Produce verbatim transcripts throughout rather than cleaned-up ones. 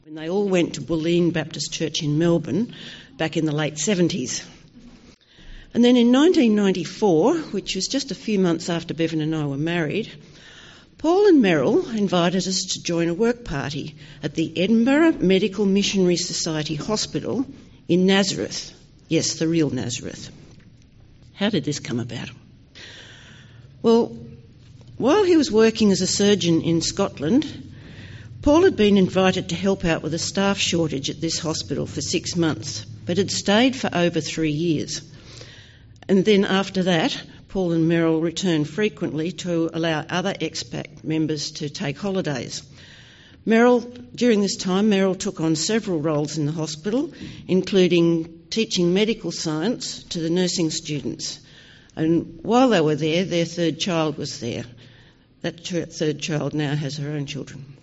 And they all went to Bulleen Baptist Church in Melbourne back in the late seventies. And then in nineteen ninety-four, which was just a few months after Bevan and I were married, Paul and Meryl invited us to join a work party at the Edinburgh Medical Missionary Society Hospital in Nazareth. Yes, the real Nazareth. How did this come about? Well, while he was working as a surgeon in Scotland, Paul had been invited to help out with a staff shortage at this hospital for six months, but had stayed for over three years. And then after that, Paul and Meryl returned frequently to allow other expat members to take holidays. Meryl, during this time, Meryl took on several roles in the hospital, including teaching medical science to the nursing students. And while they were there, their third child was there. That ch- third child now has her own children.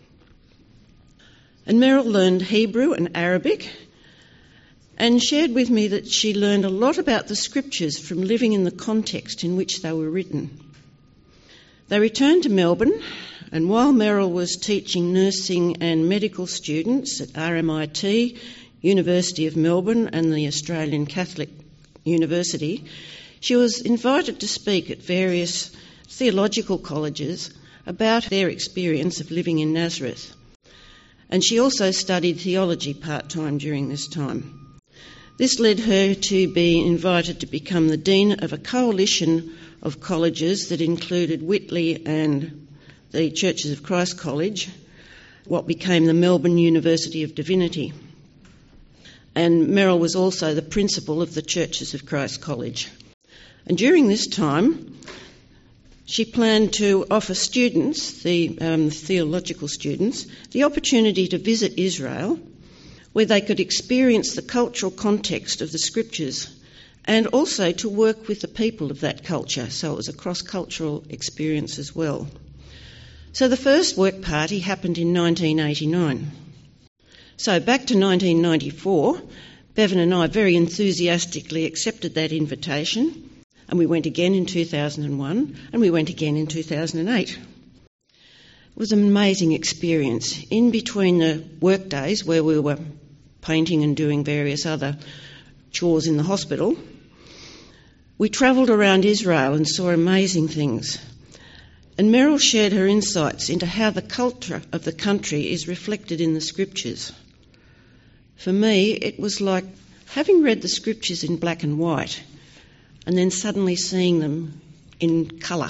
And Meryl learned Hebrew and Arabic, and shared with me that she learned a lot about the scriptures from living in the context in which they were written. They returned to Melbourne, and while Meryl was teaching nursing and medical students at R M I T, University of Melbourne and the Australian Catholic University, she was invited to speak at various theological colleges about their experience of living in Nazareth. And she also studied theology part-time during this time. This led her to be invited to become the dean of a coalition of colleges that included Whitley and the Churches of Christ College, what became the Melbourne University of Divinity. And Meryl was also the principal of the Churches of Christ College. And during this time, she planned to offer students, the um, theological students, the opportunity to visit Israel, where they could experience the cultural context of the scriptures and also to work with the people of that culture. So it was a cross-cultural experience as well. So the first work party happened in nineteen eighty-nine. So back to nineteen ninety-four, Bevan and I very enthusiastically accepted that invitation, and we went again in two thousand one, and we went again in two thousand eight. It was an amazing experience. In between the work days where we were painting and doing various other chores in the hospital, we travelled around Israel and saw amazing things. And Meryl shared her insights into how the culture of the country is reflected in the scriptures. For me, it was like having read the scriptures in black and white and then suddenly seeing them in colour.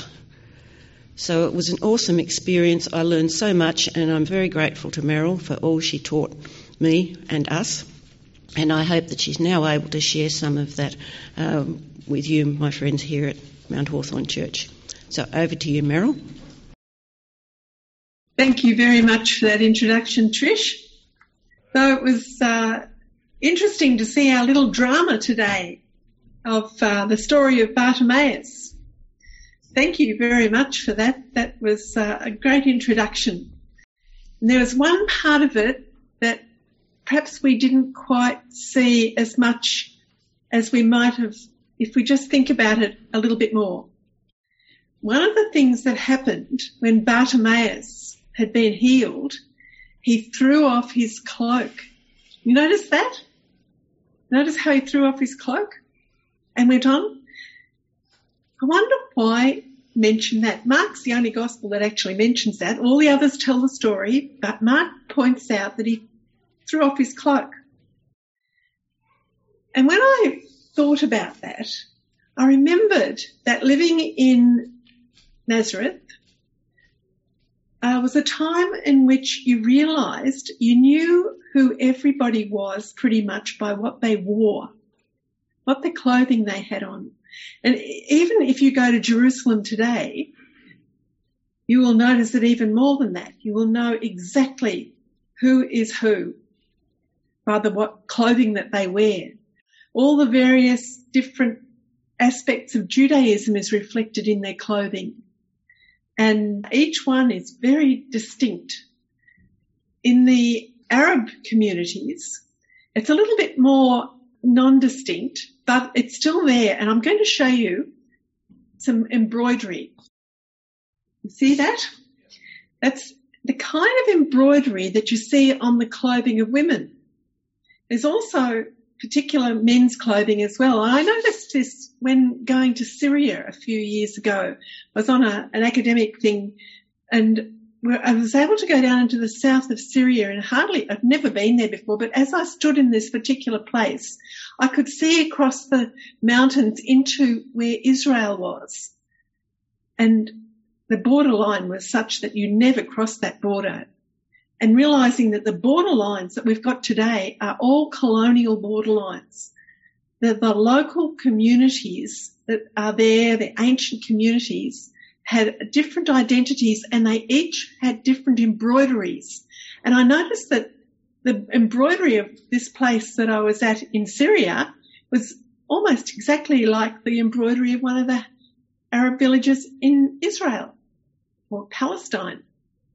So it was an awesome experience. I learned so much, and I'm very grateful to Meryl for all she taught me and us. And I hope that she's now able to share some of that um, with you, my friends here at Mount Hawthorn Church. So over to you, Meryl. Thank you very much for that introduction, Trish. So it was uh, interesting to see our little drama today of uh, the story of Bartimaeus. Thank you very much for that. That was uh, a great introduction. And there was one part of it that perhaps we didn't quite see as much as we might have if we just think about it a little bit more. One of the things that happened when Bartimaeus had been healed, he threw off his cloak. You notice that? Notice how he threw off his cloak and went on? I wonder why mention that. Mark's the only gospel that actually mentions that. All the others tell the story, but Mark points out that he threw off his cloak. And when I thought about that, I remembered that living in Nazareth uh, was a time in which you realised you knew who everybody was pretty much by what they wore, what the clothing they had on. And even if you go to Jerusalem today, you will notice that even more than that, you will know exactly who is who by the what clothing that they wear. All the various different aspects of Judaism is reflected in their clothing. And each one is very distinct. In the Arab communities, it's a little bit more non-distinct, but it's still there. And I'm going to show you some embroidery. You see that? That's the kind of embroidery that you see on the clothing of women. There's also particular men's clothing as well. And I noticed this when going to Syria a few years ago. I was on a, an academic thing and I was able to go down into the south of Syria and hardly, I'd never been there before, but as I stood in this particular place, I could see across the mountains into where Israel was. And the borderline was such that you never crossed that border. And realising that the borderlines that we've got today are all colonial borderlines. The, the local communities that are there, the ancient communities, had different identities and they each had different embroideries. And I noticed that the embroidery of this place that I was at in Syria was almost exactly like the embroidery of one of the Arab villages in Israel or Palestine.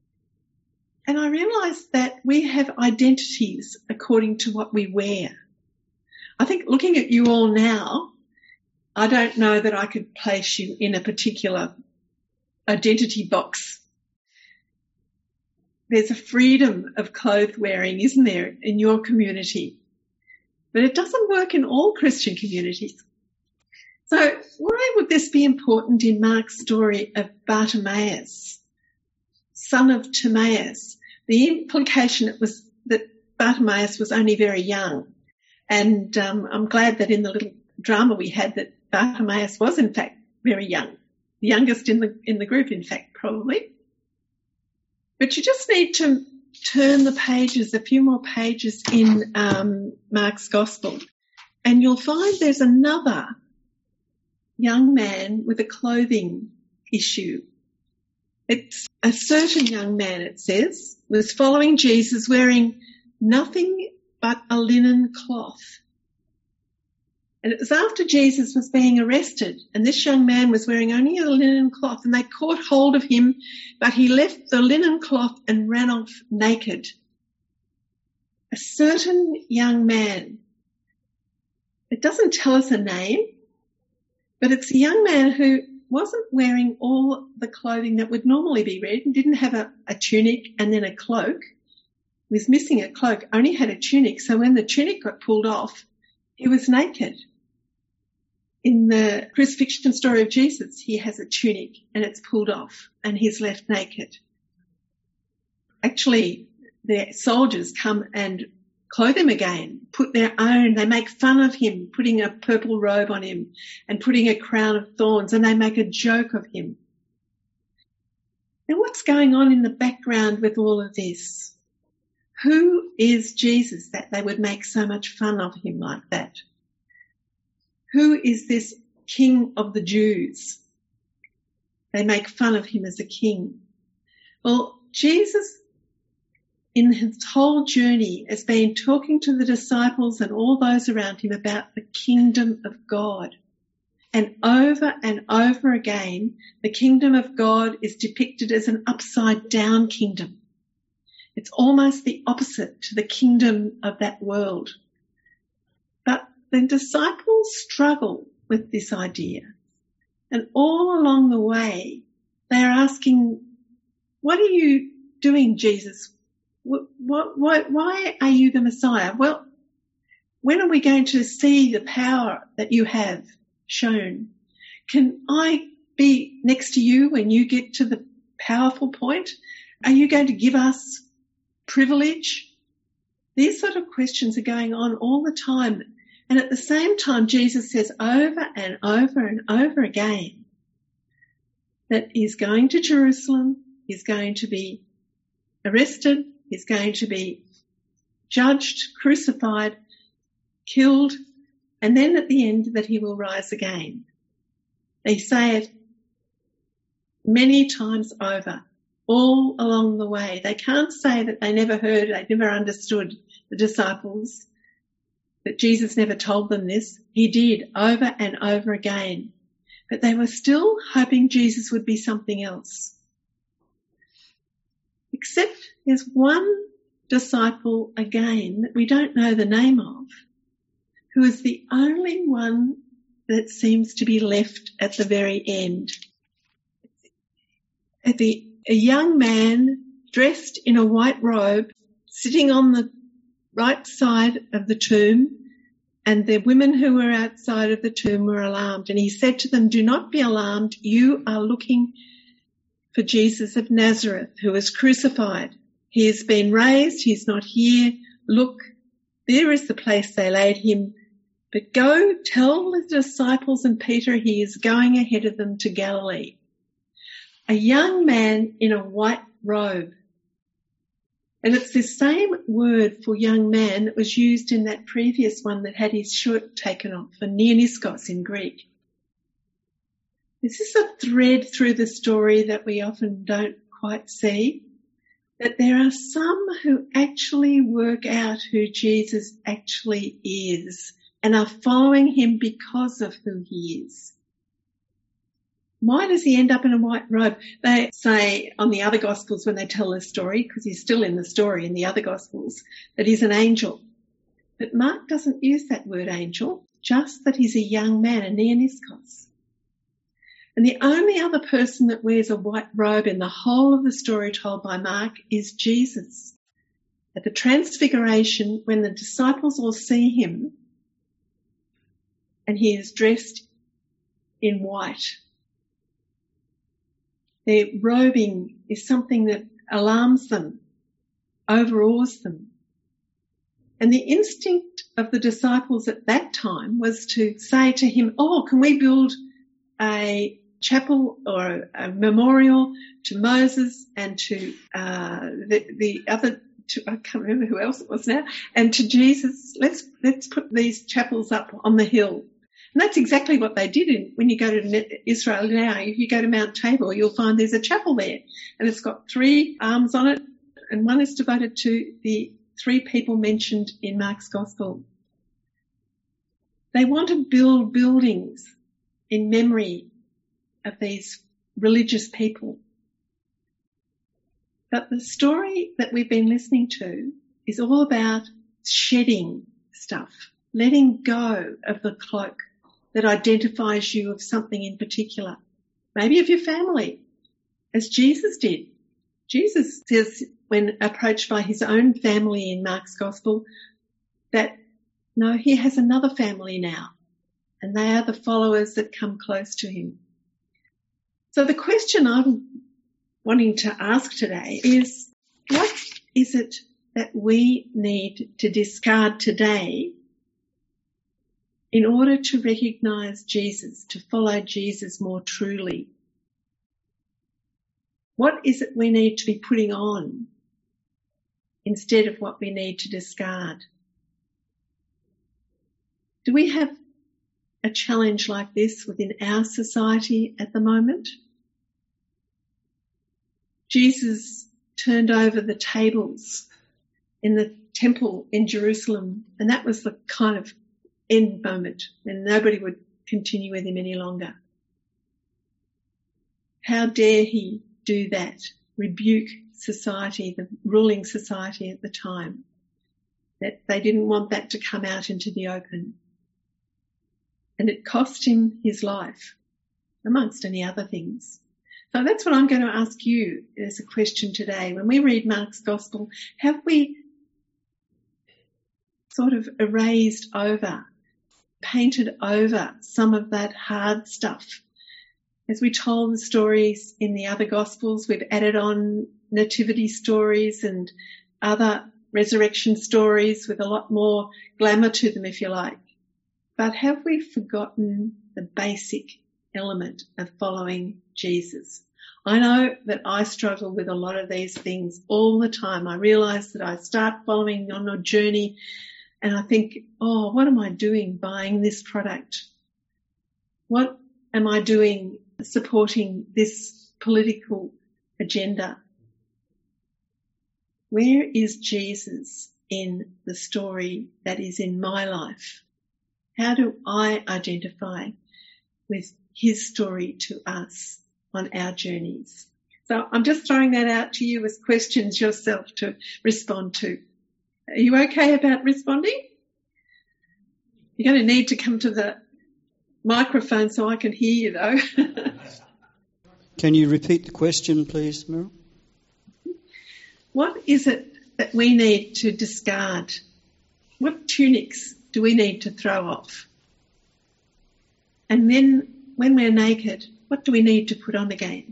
And I realised that we have identities according to what we wear. I think looking at you all now, I don't know that I could place you in a particular identity box. There's a freedom of clothes wearing, isn't there, in your community? But it doesn't work in all Christian communities. So why would this be important in Mark's story of Bartimaeus, son of Timaeus? The implication was that Bartimaeus was only very young. And um, I'm glad that in the little drama we had that Bartimaeus was in fact very young. The youngest in the in the group, in fact, probably. But you just need to turn the pages, a few more pages in um, Mark's Gospel, and you'll find there's another young man with a clothing issue. It's a certain young man, it says, was following Jesus wearing nothing but a linen cloth. And it was after Jesus was being arrested, and this young man was wearing only a linen cloth, and they caught hold of him, but he left the linen cloth and ran off naked. A certain young man. It doesn't tell us a name, but it's a young man who wasn't wearing all the clothing that would normally be wearing. He didn't have a, a tunic and then a cloak. He was missing a cloak, only had a tunic, so when the tunic got pulled off, he was naked. In the crucifixion story of Jesus, he has a tunic and it's pulled off and he's left naked. Actually, the soldiers come and clothe him again, put their own, they make fun of him, putting a purple robe on him and putting a crown of thorns, and they make a joke of him. Now, what's going on in the background with all of this? Who is Jesus that they would make so much fun of him like that? Who is this King of the Jews? They make fun of him as a king. Well, Jesus, in his whole journey, has been talking to the disciples and all those around him about the kingdom of God. And over and over again, the kingdom of God is depicted as an upside down kingdom. It's almost the opposite to the kingdom of that world. But the disciples struggle with this idea. And all along the way, they are asking, what are you doing, Jesus? What, what, what, why are you the Messiah? Well, when are we going to see the power that you have shown? Can I be next to you when you get to the powerful point? Are you going to give us privilege? These sort of questions are going on all the time. And at the same time, Jesus says over and over and over again that he's going to Jerusalem, he's going to be arrested, he's going to be judged, crucified, killed, and then at the end that he will rise again. They say it many times over, all along the way. They can't say that they never heard, they never understood, the disciples, that Jesus never told them this. He did over and over again. But they were still hoping Jesus would be something else. Except there's one disciple again that we don't know the name of, who is the only one that seems to be left at the very end. At the, a young man dressed in a white robe, sitting on the right side of the tomb, and the women who were outside of the tomb were alarmed. And he said to them, "Do not be alarmed. You are looking for Jesus of Nazareth, who was crucified. He has been raised. He's not here. Look, there is the place they laid him. But go tell the disciples and Peter he is going ahead of them to Galilee." A young man in a white robe. And it's the same word for young man that was used in that previous one that had his shirt taken off, a neoniskos in Greek. This is a thread through the story that we often don't quite see, that there are some who actually work out who Jesus actually is and are following him because of who he is. Why does he end up in a white robe? They say on the other Gospels when they tell the story, because he's still in the story in the other Gospels, that he's an angel. But Mark doesn't use that word angel, just that he's a young man, a neoniskos. And the only other person that wears a white robe in the whole of the story told by Mark is Jesus. At the Transfiguration, when the disciples all see him, and he is dressed in white. Their robing is something that alarms them, overawes them. And the instinct of the disciples at that time was to say to him, "Oh, can we build a chapel or a memorial to Moses and to uh, the, the other, to, I can't remember who else it was now, and to Jesus. Let's let's put these chapels up on the hill." And that's exactly what they did. In, when you go to Israel now, if you go to Mount Tabor, you'll find there's a chapel there. And it's got three arms on it, and one is devoted to the three people mentioned in Mark's Gospel. They want to build buildings in memory of these religious people. But the story that we've been listening to is all about shedding stuff, letting go of the cloak that identifies you of something in particular, maybe of your family, as Jesus did. Jesus says, when approached by his own family in Mark's Gospel, that no, he has another family now, and they are the followers that come close to him. So the question I'm wanting to ask today is, what is it that we need to discard today in order to recognise Jesus, to follow Jesus more truly? What is it we need to be putting on instead of what we need to discard? Do we have a challenge like this within our society at the moment? Jesus turned over the tables in the temple in Jerusalem, and that was the kind of end moment when nobody would continue with him any longer. How dare he do that? Rebuke society, the ruling society at the time, that they didn't want that to come out into the open. And it cost him his life, amongst any other things. So that's what I'm going to ask you as a question today. When we read Mark's Gospel, have we sort of erased over, painted over some of that hard stuff? As we told the stories in the other Gospels, we've added on nativity stories and other resurrection stories with a lot more glamour to them, if you like. But have we forgotten the basic element of following Jesus? I know that I struggle with a lot of these things all the time. I realise that I start following on a journey and I think, oh, what am I doing buying this product? What am I doing supporting this political agenda? Where is Jesus in the story that is in my life? How do I identify with his story to us on our journeys? So I'm just throwing that out to you as questions yourself to respond to. Are you okay about responding? You're going to need to come to the microphone so I can hear you, though. Can you repeat the question, please, Meryl? what is it that we need to discard? What tunics do we need to throw off? And then when we're naked, what do we need to put on again?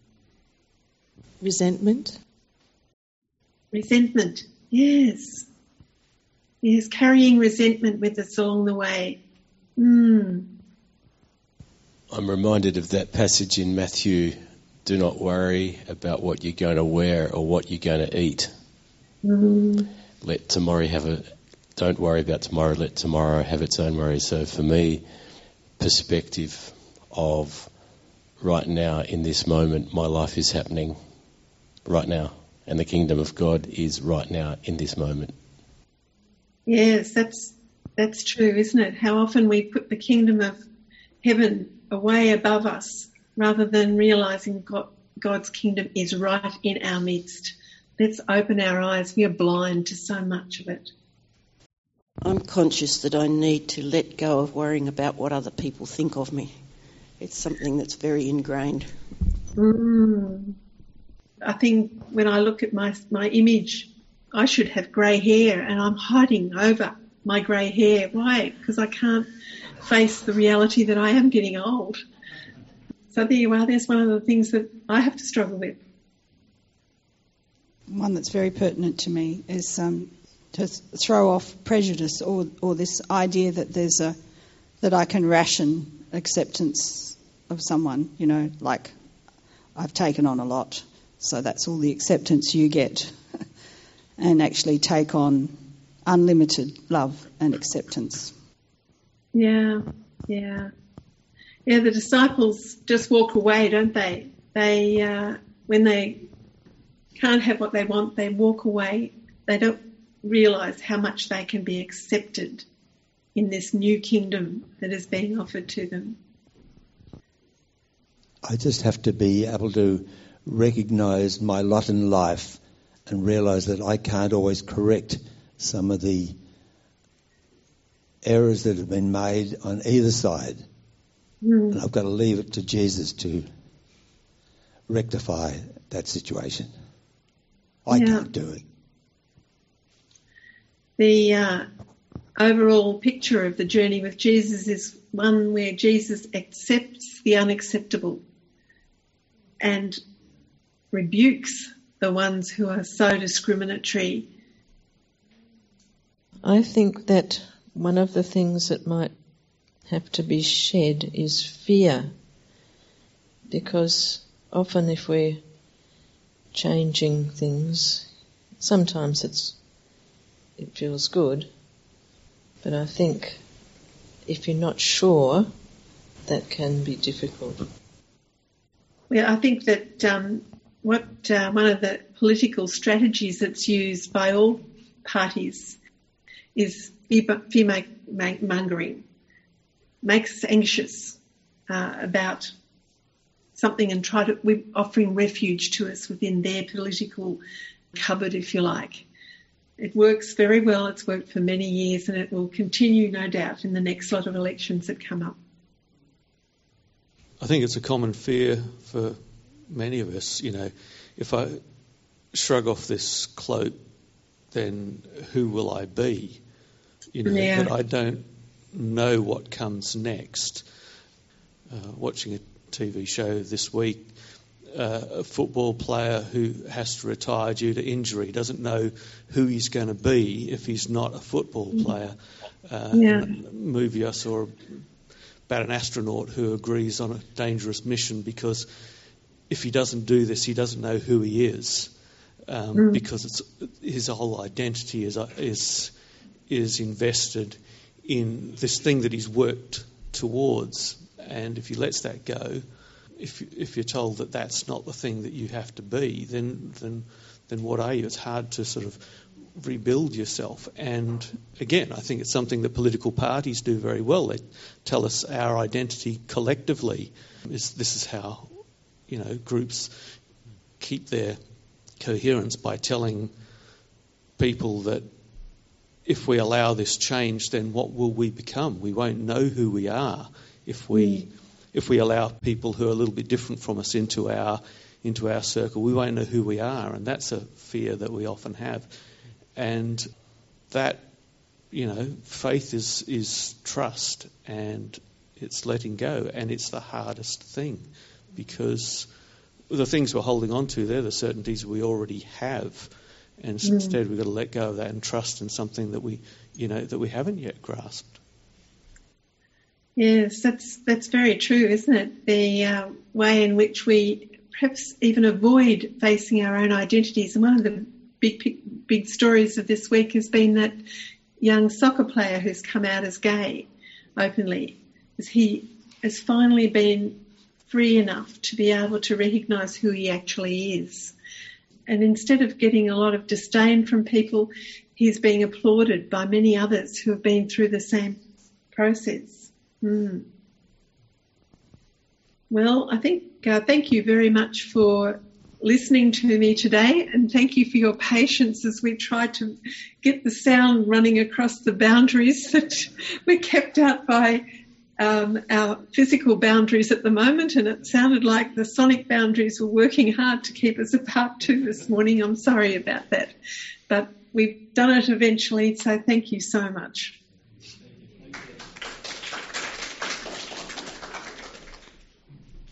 Resentment. Resentment, yes. Yes, carrying resentment with us along the way. Mm. I'm reminded of that passage in Matthew, do not worry about what you're going to wear or what you're going to eat. Mm. Let tomorrow have a, don't worry about tomorrow, let tomorrow have its own worry. So for me, perspective of right now in this moment, my life is happening right now. And the kingdom of God is right now in this moment. Yes, that's that's true, isn't it? How often we put the kingdom of heaven away above us rather than realising God, God's kingdom is right in our midst. Let's open our eyes. We are blind to so much of it. I'm conscious that I need to let go of worrying about what other people think of me. It's something that's very ingrained. Mm. I think when I look at my my image, I should have grey hair and I'm hiding over my grey hair. Why? Because I can't face the reality that I am getting old. So there you are. There's one of the things that I have to struggle with. One that's very pertinent to me is um, to throw off prejudice or, or this idea that there's a that I can ration acceptance of someone. You know, like I've taken on a lot. So that's all the acceptance you get, and actually take on unlimited love and acceptance. Yeah, yeah. Yeah, the disciples just walk away, don't they? They, uh, when they can't have what they want, they walk away. They don't realise how much they can be accepted in this new kingdom that is being offered to them. I just have to be able to recognise my lot in life and realise that I can't always correct some of the errors that have been made on either side. Mm. And I've got to leave it to Jesus to rectify that situation. I yeah. can't do it. The uh, overall picture of the journey with Jesus is one where Jesus accepts the unacceptable and rebukes the ones who are so discriminatory. I think that one of the things that might have to be shed is fear, because often if we're changing things, sometimes it's it feels good, but I think if you're not sure, that can be difficult. Well, I think that um, what uh, one of the political strategies that's used by all parties is fear mongering, makes us anxious uh, about something and try to we're offering refuge to us within their political cupboard, if you like. It works very well. It's worked for many years, and it will continue, no doubt, in the next lot of elections that come up. I think it's a common fear for many of us. You know, if I shrug off this cloak, then who will I be? You know, yeah. that I don't know what comes next. Uh, watching a T V show this week, uh, a football player who has to retire due to injury doesn't know who he's going to be if he's not a football player. Uh, yeah. A movie I saw about an astronaut who agrees on a dangerous mission because if he doesn't do this, he doesn't know who he is, um, mm. because it's, his whole identity is is is invested in this thing that he's worked towards. And if he lets that go, if if you're told that that's not the thing that you have to be, then then then what are you? It's hard to sort of rebuild yourself. And again, I think it's something that political parties do very well. They tell us our identity collectively is this is how, you know, groups keep their coherence by telling people that if we allow this change, then what will we become? We won't know who we are if we mm. if we allow people who are a little bit different from us into our into our circle, we won't know who we are, and that's a fear that we often have. And that, you know, faith is is trust, and it's letting go, and it's the hardest thing, because the things we're holding on to, they're the certainties we already have, and mm. instead we've got to let go of that and trust in something that we, you know, that we haven't yet grasped. Yes, that's that's very true, isn't it? The uh, way in which we perhaps even avoid facing our own identities. And one of the big big stories of this week has been that young soccer player who's come out as gay openly, as he has finally been free enough to be able to recognise who he actually is. And instead of getting a lot of disdain from people, he's being applauded by many others who have been through the same process. Mm. Well, I think uh, thank you very much for listening to me today, and thank you for your patience as we tried to get the sound running across the boundaries that we're kept out by um, our physical boundaries at the moment, and it sounded like the sonic boundaries were working hard to keep us apart too this morning. I'm sorry about that, but we've done it eventually, so thank you so much.